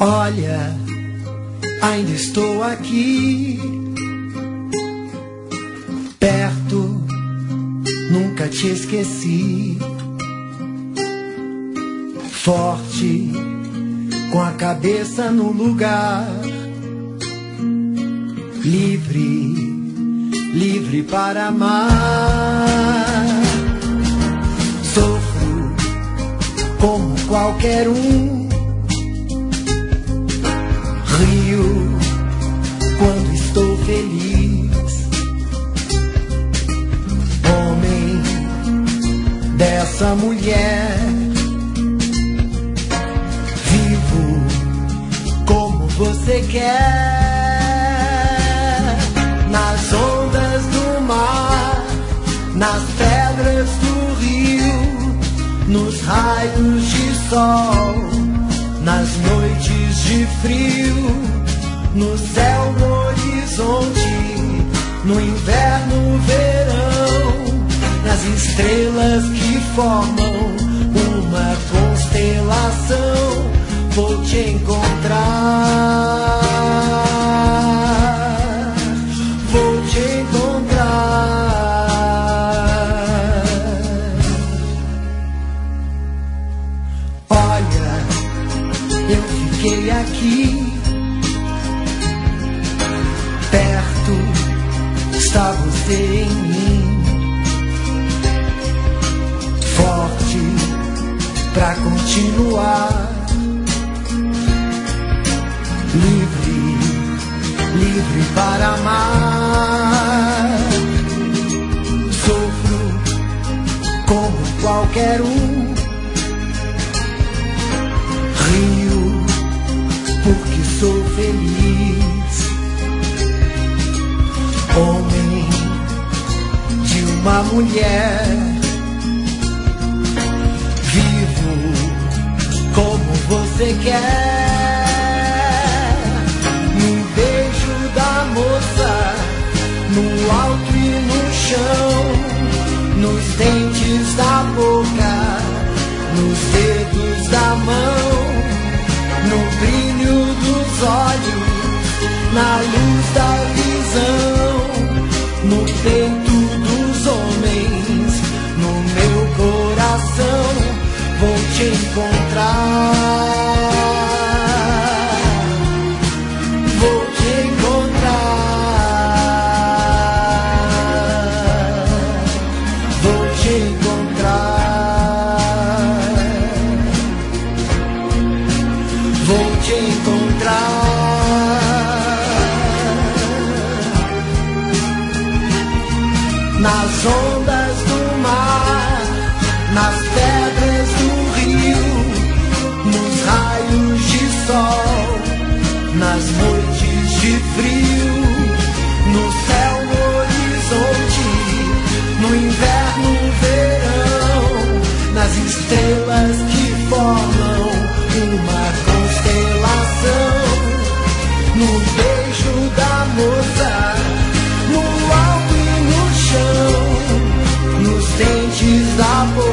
Olha, ainda estou aqui, perto, nunca te esqueci. Forte, com a cabeça no lugar, livre, livre para amar. Sofro como qualquer um, rio quando estou feliz. Homem dessa mulher, vivo como você quer. Nas ondas do mar, nas pedras do rio, nos raios de sol, nas noites de frio, no céu, no horizonte, no inverno, verão, nas estrelas que formam uma constelação, vou te encontrar, vou te encontrar. Olha, eu fiquei aqui, perto está você em mim, forte pra continuar, livre, livre para amar. Sofro como qualquer um, rio porque sou feliz. Homem de uma mulher, vivo como você quer. No beijo da moça, no alto e no chão, nos dentes da boca, nos dedos da mão, no brilho dos olhos, na luz da visão, no peito dos homens, no meu coração, vou te encontrar, vou te encontrar, vou te encontrar, vou te encontrar. Nas ondas do mar, nas pedras do rio, nos raios de sol, nas noites de frio, no céu, no horizonte, no inverno, verão, nas estrelas que formam uma constelação, no beijo da moça, no alto e no chão, nos dentes da boca,